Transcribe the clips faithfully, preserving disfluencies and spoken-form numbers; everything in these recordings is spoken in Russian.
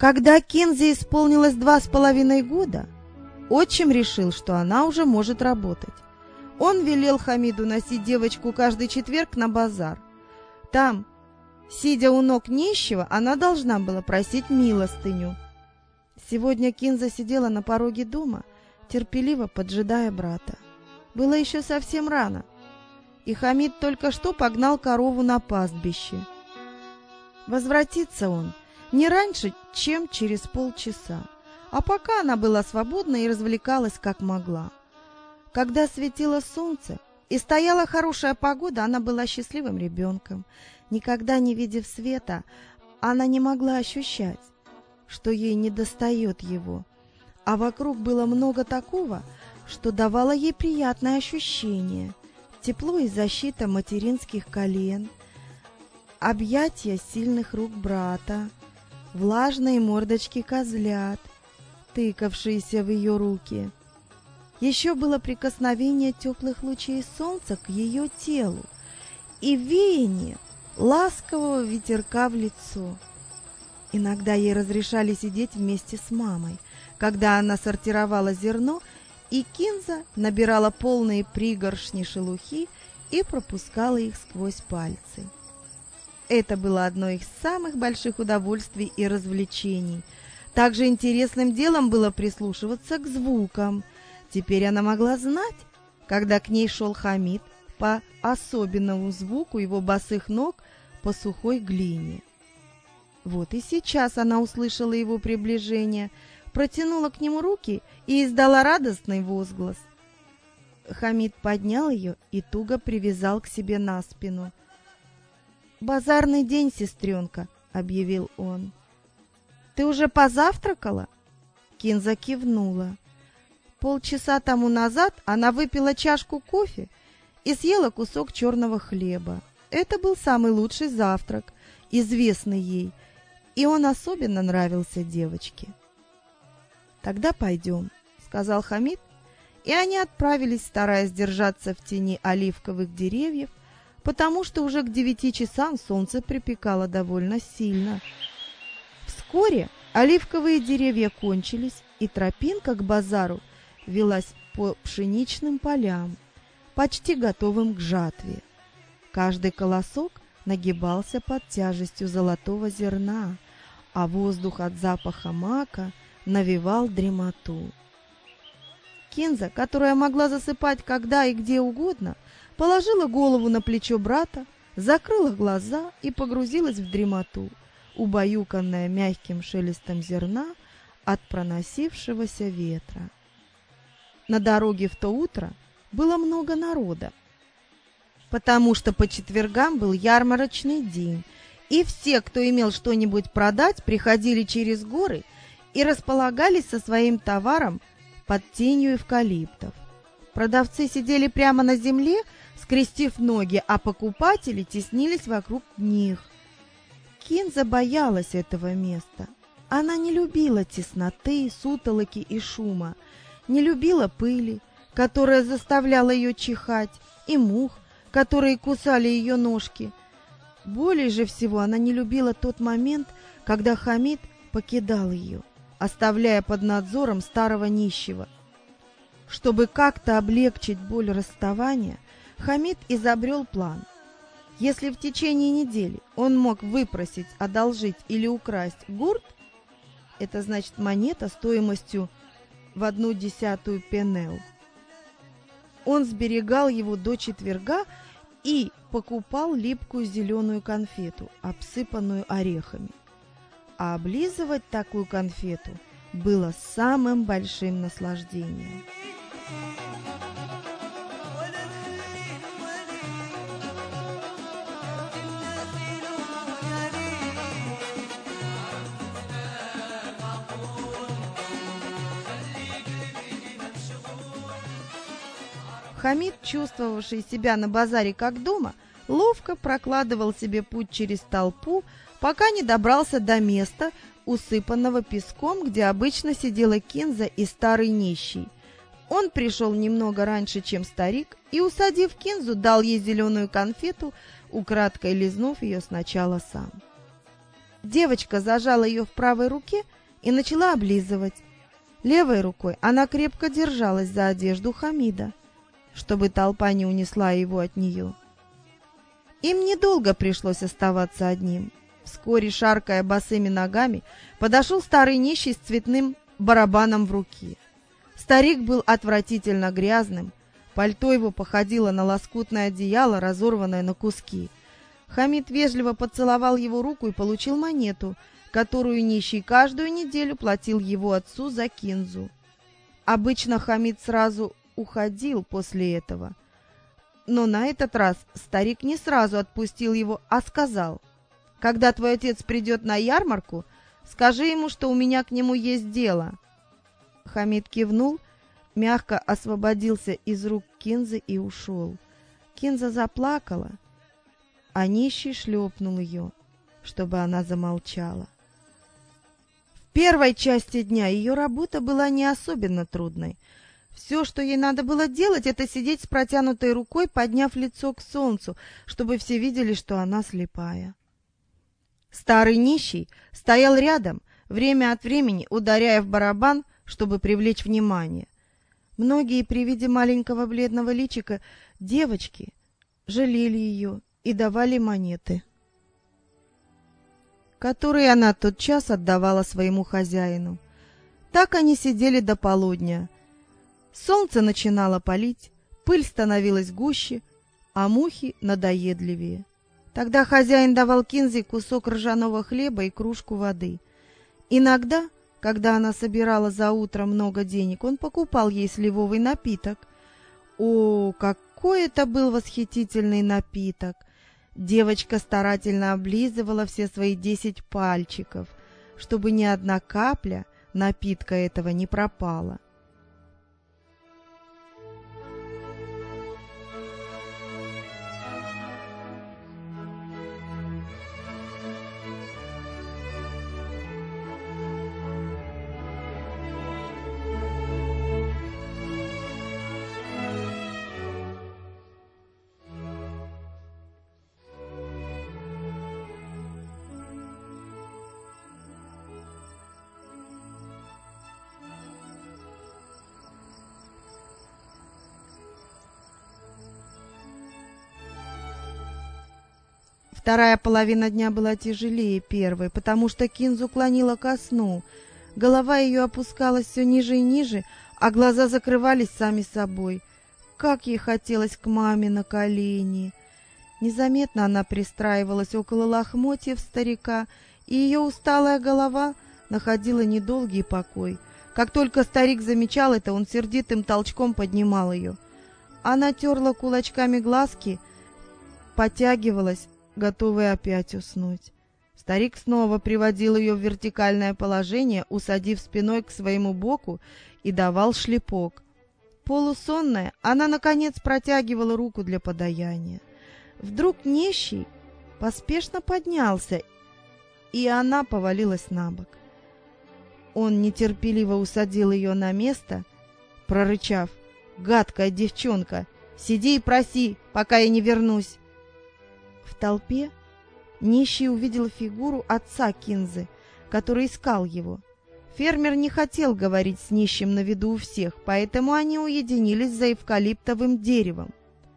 Когда Кинзе исполнилось два с половиной года, отчим решил, что она уже может работать. Он велел Хамиду носить девочку каждый четверг на базар. Там, сидя у ног нищего, она должна была просить милостыню. Сегодня Кинза сидела на пороге дома, терпеливо поджидая брата. Было еще совсем рано, и Хамид только что погнал корову на пастбище. Возвратится он не раньше, чем через полчаса, а пока она была свободна и развлекалась как могла. Когда светило солнце и стояла хорошая погода, она была счастливым ребенком. Никогда не видев света, она не могла ощущать, что ей недостает его, а вокруг было много такого, что давало ей приятное ощущение: тепло и защита материнских колен, объятия сильных рук брата, влажные мордочки козлят, тыкавшиеся в ее руки. Еще было прикосновение теплых лучей солнца к ее телу и веяние ласкового ветерка в лицо. Иногда ей разрешали сидеть вместе с мамой, когда она сортировала зерно, и Кинза набирала полные пригоршни шелухи и пропускала их сквозь пальцы. Это было одно из самых больших удовольствий и развлечений. Также интересным делом было прислушиваться к звукам. Теперь она могла знать, когда к ней шел Хамид, по особенному звуку его босых ног по сухой глине. Вот и сейчас она услышала его приближение, протянула к нему руки и издала радостный возглас. Хамид поднял ее и туго привязал к себе на спину. «Базарный день, сестренка», — объявил он. «Ты уже позавтракала?» Кинза кивнула. Полчаса тому назад она выпила чашку кофе и съела кусок черного хлеба. Это был самый лучший завтрак, известный ей, и он особенно нравился девочке. «Тогда пойдем», — сказал Хамид, и они отправились, стараясь держаться в тени оливковых деревьев, потому что уже к девяти часам солнце припекало довольно сильно. Вскоре оливковые деревья кончились, и тропинка к базару велась по пшеничным полям, почти готовым к жатве. Каждый колосок нагибался под тяжестью золотого зерна, а воздух от запаха мака навевал дремоту. Кинза, которая могла засыпать когда и где угодно, положила голову на плечо брата, закрыла глаза и погрузилась в дремоту, убаюканная мягким шелестом зерна от проносившегося ветра. На дороге в то утро было много народа, потому что по четвергам был ярмарочный день, и все, кто имел что-нибудь продать, приходили через горы и располагались со своим товаром под тенью эвкалиптов. Продавцы сидели прямо на земле, скрестив ноги, а покупатели теснились вокруг них. Кинза боялась этого места. Она не любила тесноты, сутолоки и шума, не любила пыли, которая заставляла ее чихать, и мух, которые кусали ее ножки. Более же всего она не любила тот момент, когда Хамид покидал ее, оставляя под надзором старого нищего. Чтобы как-то облегчить боль расставания, Хамид изобрел план. Если в течение недели он мог выпросить, одолжить или украсть гурт, это значит монета стоимостью в одну десятую пенел, он сберегал его до четверга и покупал липкую зеленую конфету, обсыпанную орехами. А облизывать такую конфету было самым большим наслаждением. Хамид, чувствовавший себя на базаре как дома, ловко прокладывал себе путь через толпу, пока не добрался до места, усыпанного песком, где обычно сидела Кинза и старый нищий. Он пришел немного раньше, чем старик, и, усадив Кинзу, дал ей зеленую конфету, украдкой лизнув ее сначала сам. Девочка зажала ее в правой руке и начала облизывать. Левой рукой она крепко держалась за одежду Хамида, чтобы толпа не унесла его от нее. Им недолго пришлось оставаться одним. Вскоре, шаркая босыми ногами, подошел старый нищий с цветным барабаном в руке. Старик был отвратительно грязным, пальто его походило на лоскутное одеяло, разорванное на куски. Хамид вежливо поцеловал его руку и получил монету, которую нищий каждую неделю платил его отцу за кинзу. Обычно Хамид сразу уходил после этого, но на этот раз старик не сразу отпустил его, а сказал: «Когда твой отец придет на ярмарку, скажи ему, что у меня к нему есть дело». Хамид кивнул, мягко освободился из рук Кинзы и ушел. Кинза заплакала, а нищий шлепнул ее, чтобы она замолчала. В первой части дня ее работа была не особенно трудной. Все, что ей надо было делать, это сидеть с протянутой рукой, подняв лицо к солнцу, чтобы все видели, что она слепая. Старый нищий стоял рядом, время от времени ударяя в барабан, чтобы привлечь внимание. Многие при виде маленького бледного личика девочки жалели ее и давали монеты, которые она тотчас отдавала своему хозяину. Так они сидели до полудня. Солнце начинало палить, пыль становилась гуще, а мухи надоедливее. Тогда хозяин давал Кинзе кусок ржаного хлеба и кружку воды. Иногда, когда она собирала за утро много денег, он покупал ей сливовый напиток. О, какой это был восхитительный напиток! Девочка старательно облизывала все свои десять пальчиков, чтобы ни одна капля напитка этого не пропала. Вторая половина дня была тяжелее первой, потому что Кинзу клонила ко сну. Голова ее опускалась все ниже и ниже, а глаза закрывались сами собой. Как ей хотелось к маме на колени! Незаметно она пристраивалась около лохмотьев старика, и ее усталая голова находила недолгий покой. Как только старик замечал это, он сердитым толчком поднимал ее. Она терла кулачками глазки, потягивалась, готовая опять уснуть. Старик снова приводил ее в вертикальное положение, усадив спиной к своему боку, и давал шлепок. Полусонная, она, наконец, протягивала руку для подаяния. Вдруг нищий поспешно поднялся, и она повалилась на бок. Он нетерпеливо усадил ее на место, прорычав: «Гадкая девчонка, сиди и проси, пока я не вернусь». В толпе нищий увидел фигуру отца Кинзы, который искал его. Фермер не хотел говорить с нищим на виду у всех, поэтому они уединились за эвкалиптовым деревом.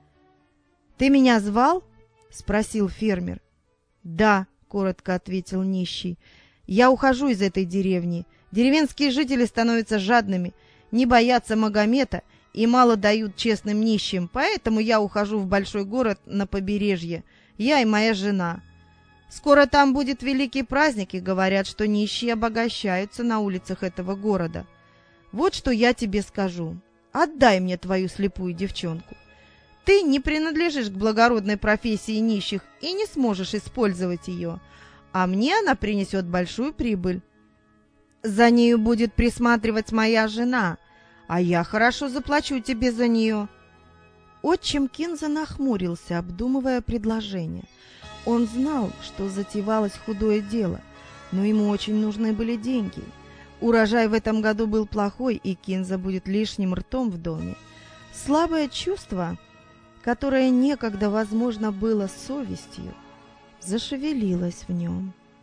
«Ты меня звал?» — спросил фермер. «Да», — коротко ответил нищий. «Я ухожу из этой деревни. Деревенские жители становятся жадными, не боятся Магомета и мало дают честным нищим, поэтому я ухожу в большой город на побережье. Я и моя жена. Скоро там будет великий праздник, и говорят, что нищие обогащаются на улицах этого города. Вот что я тебе скажу. Отдай мне твою слепую девчонку. Ты не принадлежишь к благородной профессии нищих и не сможешь использовать ее, а мне она принесет большую прибыль. За нею будет присматривать моя жена, а я хорошо заплачу тебе за нее». Отчим Кинза нахмурился, обдумывая предложение. Он знал, что затевалось худое дело, но ему очень нужны были деньги. Урожай в этом году был плохой, и Кинза будет лишним ртом в доме. Слабое чувство, которое некогда, возможно, было совестью, зашевелилось в нем.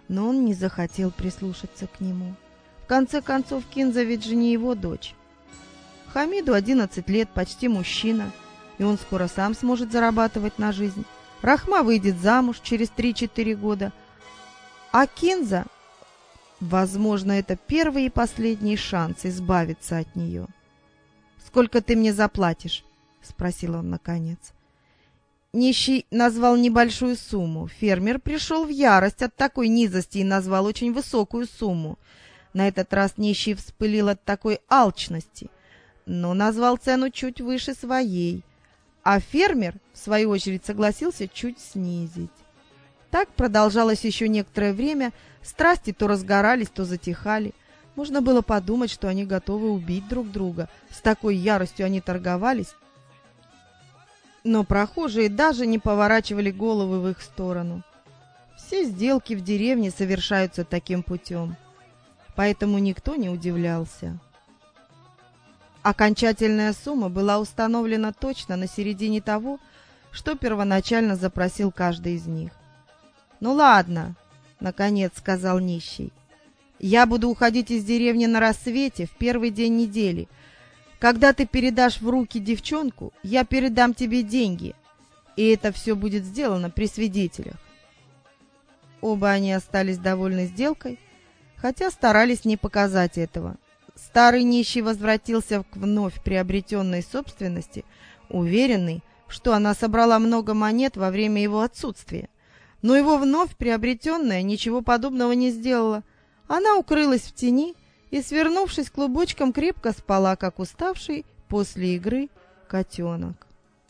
но он не захотел прислушаться к нему. В конце концов, Кинза ведь же не его дочь. Хамиду одиннадцать лет, почти мужчина, и он скоро сам сможет зарабатывать на жизнь. Рахма выйдет замуж через три-четыре года, а Кинза, возможно, это первый и последний шанс избавиться от нее. «Сколько ты мне заплатишь?» — спросил он наконец. Нищий назвал небольшую сумму. Фермер пришел в ярость от такой низости и назвал очень высокую сумму. На этот раз нищий вспылил от такой алчности, но назвал цену чуть выше своей, а фермер, в свою очередь, согласился чуть снизить. Так продолжалось еще некоторое время, страсти то разгорались, то затихали. Можно было подумать, что они готовы убить друг друга. С такой яростью они торговались. Но прохожие даже не поворачивали головы в их сторону. Все сделки в деревне совершаются таким путем, поэтому никто не удивлялся. Окончательная сумма была установлена точно на середине того, что первоначально запросил каждый из них. «Ну ладно», — наконец сказал нищий, — «я буду уходить из деревни на рассвете в первый день недели. Когда ты передашь в руки девчонку, я передам тебе деньги, и это все будет сделано при свидетелях». Оба они остались довольны сделкой, хотя старались не показать этого. Старый нищий возвратился к вновь приобретенной собственности, уверенный, что она собрала много монет во время его отсутствия. Но его вновь приобретенная ничего подобного не сделала. Она укрылась в тени и, свернувшись клубочком, крепко спала, как уставший после игры котенок.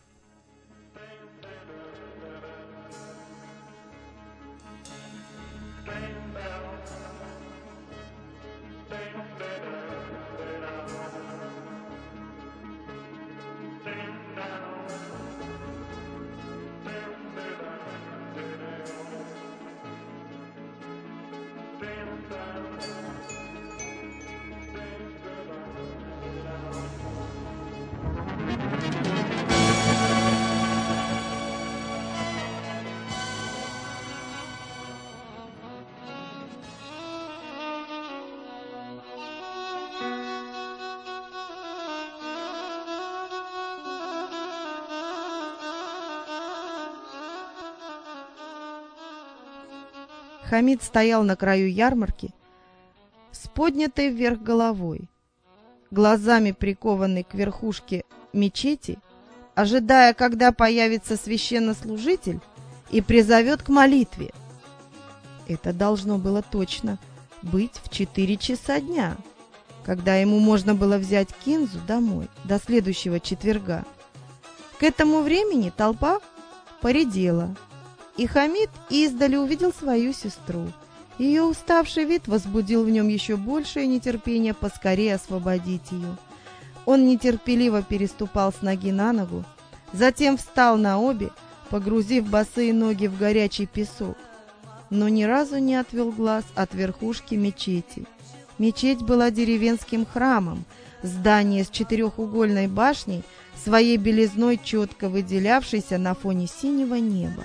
Хамид стоял на краю ярмарки с поднятой вверх головой, глазами прикованный к верхушке мечети, ожидая, когда появится священнослужитель и призовет к молитве. Это должно было точно быть в четыре часа дня, когда ему можно было взять Кинзу домой до следующего четверга. К этому времени толпа поредела, и Хамид издали увидел свою сестру. Ее уставший вид возбудил в нем еще большее нетерпение поскорее освободить ее. Он нетерпеливо переступал с ноги на ногу, затем встал на обе, погрузив босые ноги в горячий песок, но ни разу не отвел глаз от верхушки мечети. Мечеть была деревенским храмом, здание с четырехугольной башней, своей белизной четко выделявшейся на фоне синего неба.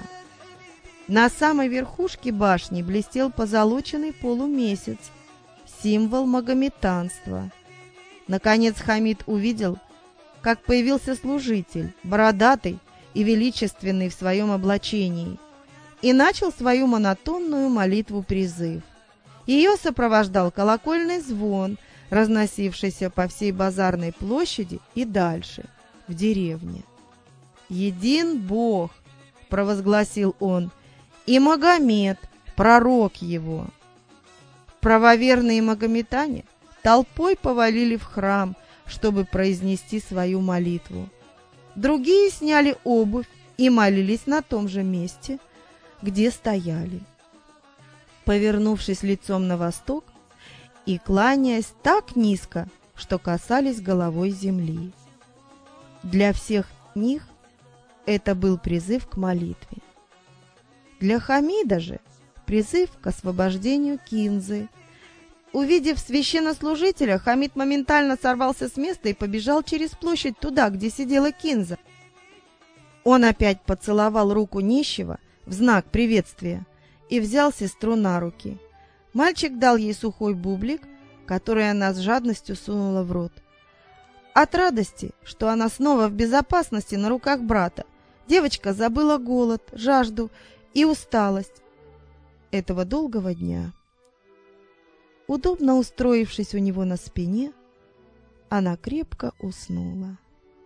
На самой верхушке башни блестел позолоченный полумесяц, символ магометанства. Наконец Хамид увидел, как появился служитель, бородатый и величественный в своем облачении, и начал свою монотонную молитву-призыв. Ее сопровождал колокольный звон, разносившийся по всей базарной площади и дальше, в деревне. «Един Бог!» — провозгласил он, — и Магомед, пророк его. Правоверные магометане толпой повалили в храм, чтобы произнести свою молитву. Другие сняли обувь и молились на том же месте, где стояли, повернувшись лицом на восток и кланяясь так низко, что касались головой земли. Для всех них это был призыв к молитве. Для Хамида же призыв к освобождению Кинзы. Увидев священнослужителя, Хамид моментально сорвался с места и побежал через площадь туда, где сидела Кинза. Он опять поцеловал руку нищего в знак приветствия и взял сестру на руки. Мальчик дал ей сухой бублик, который она с жадностью сунула в рот. От радости, что она снова в безопасности на руках брата, девочка забыла голод, жажду и усталость этого долгого дня. Удобно устроившись у него на спине, она крепко уснула.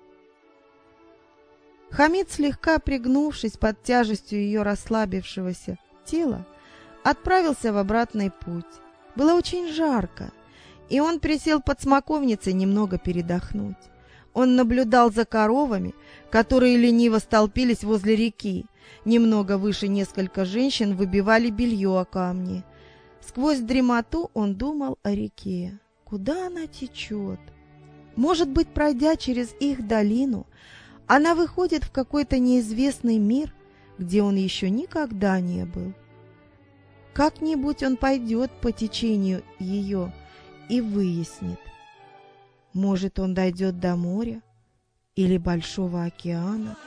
Хамид, слегка пригнувшись под тяжестью ее расслабившегося тела, отправился в обратный путь. Было очень жарко, и он присел под смоковницей немного передохнуть. Он наблюдал за коровами, которые лениво столпились возле реки. Немного выше несколько женщин выбивали белье о камни. Сквозь дремоту он думал о реке. Куда она течет? Может быть, пройдя через их долину, она выходит в какой-то неизвестный мир, где он еще никогда не был. Как-нибудь он пойдет по течению ее и выяснит. Может, он дойдет до моря или Большого океана.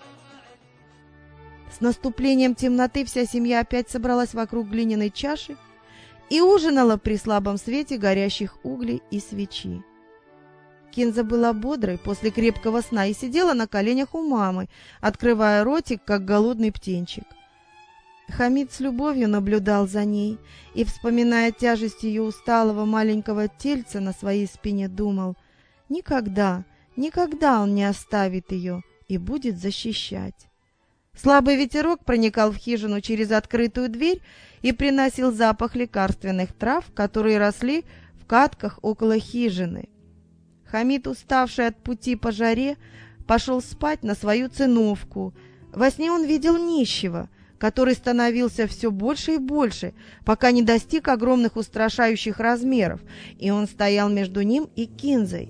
С наступлением темноты вся семья опять собралась вокруг глиняной чаши и ужинала при слабом свете горящих углей и свечи. Кинза была бодрой после крепкого сна и сидела на коленях у мамы, открывая ротик, как голодный птенчик. Хамид с любовью наблюдал за ней и, вспоминая тяжесть ее усталого маленького тельца на своей спине, думал: никогда, никогда он не оставит ее и будет защищать. Слабый ветерок проникал в хижину через открытую дверь и приносил запах лекарственных трав, которые росли в катках около хижины. Хамид, уставший от пути по жаре, пошел спать на свою циновку. Во сне он видел нищего, который становился все больше и больше, пока не достиг огромных устрашающих размеров, и он стоял между ним и Кинзой.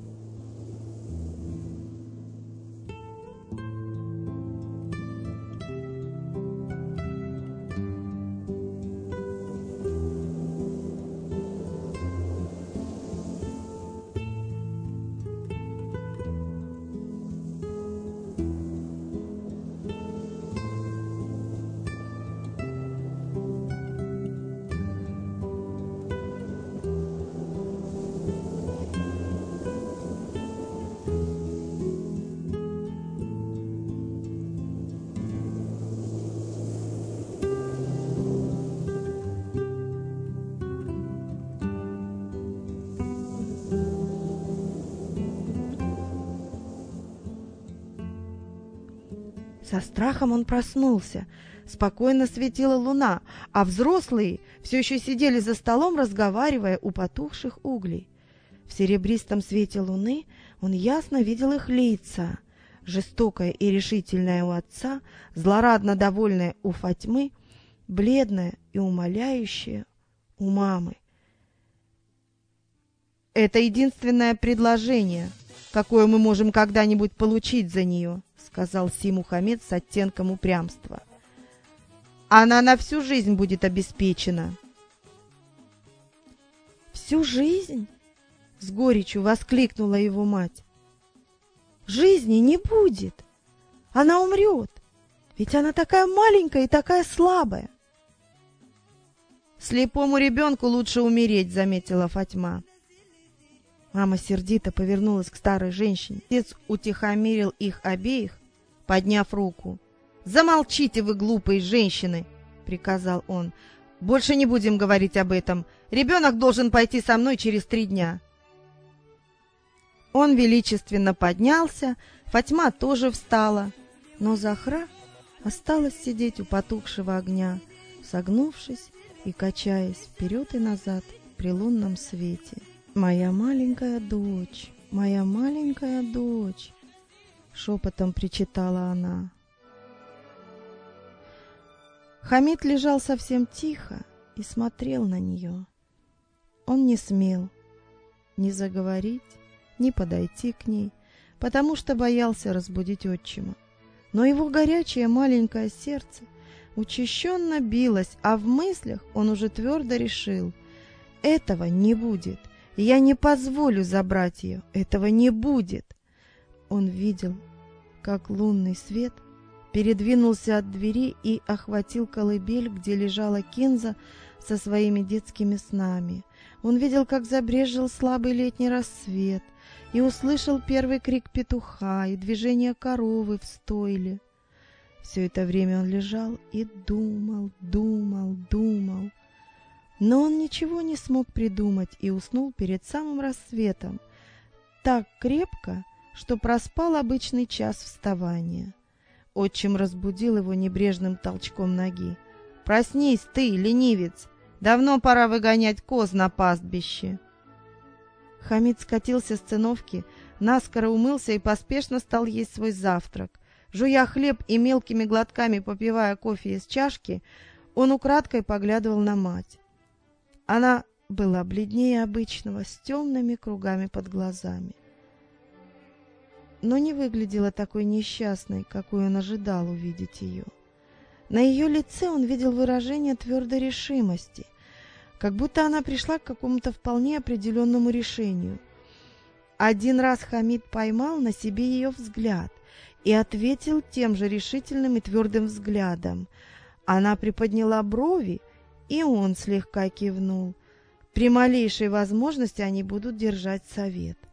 Со страхом он проснулся. Спокойно светила луна, а взрослые все еще сидели за столом, разговаривая у потухших углей. В серебристом свете луны он ясно видел их лица. Жестокая и решительная у отца, злорадно довольная у Фатьмы, бледная и умоляющая у мамы. «Это единственное предложение, какое мы можем когда-нибудь получить за нее», — сказал Си Мухаммед с оттенком упрямства. «Она на всю жизнь будет обеспечена». «Всю жизнь?» — с горечью воскликнула его мать. «Жизни не будет. Она умрет. Ведь она такая маленькая и такая слабая». «Слепому ребенку лучше умереть», — заметила Фатьма. Мама сердито повернулась к старой женщине. Отец утихомирил их обеих, подняв руку. «Замолчите вы, глупые женщины!» — приказал он. «Больше не будем говорить об этом. Ребенок должен пойти со мной через три дня». Он величественно поднялся, Фатьма тоже встала, но Захра осталась сидеть у потухшего огня, согнувшись и качаясь вперед и назад при лунном свете. «Моя маленькая дочь, моя маленькая дочь!» — шепотом причитала она. Хамид лежал совсем тихо и смотрел на нее. Он не смел ни заговорить, ни подойти к ней, потому что боялся разбудить отчима. Но его горячее маленькое сердце учащенно билось, а в мыслях он уже твердо решил: этого не будет. Я не позволю забрать ее. Этого не будет. Он видел, как лунный свет передвинулся от двери и охватил колыбель, где лежала Кинза со своими детскими снами. Он видел, как забрезжил слабый летний рассвет, и услышал первый крик петуха и движение коровы в стойле. Все это время он лежал и думал, думал, думал. Но он ничего не смог придумать и уснул перед самым рассветом, так крепко, что проспал обычный час вставания. Отчим разбудил его небрежным толчком ноги. «Проснись ты, ленивец! Давно пора выгонять коз на пастбище!» Хамид скатился с циновки, наскоро умылся и поспешно стал есть свой завтрак. Жуя хлеб и мелкими глотками попивая кофе из чашки, он украдкой поглядывал на мать. Она была бледнее обычного, с темными кругами под глазами, но не выглядела такой несчастной, какой он ожидал увидеть ее. На ее лице он видел выражение твердой решимости, как будто она пришла к какому-то вполне определенному решению. Один раз Хамид поймал на себе ее взгляд и ответил тем же решительным и твердым взглядом. Она приподняла брови, и он слегка кивнул. При малейшей возможности они будут держать совет.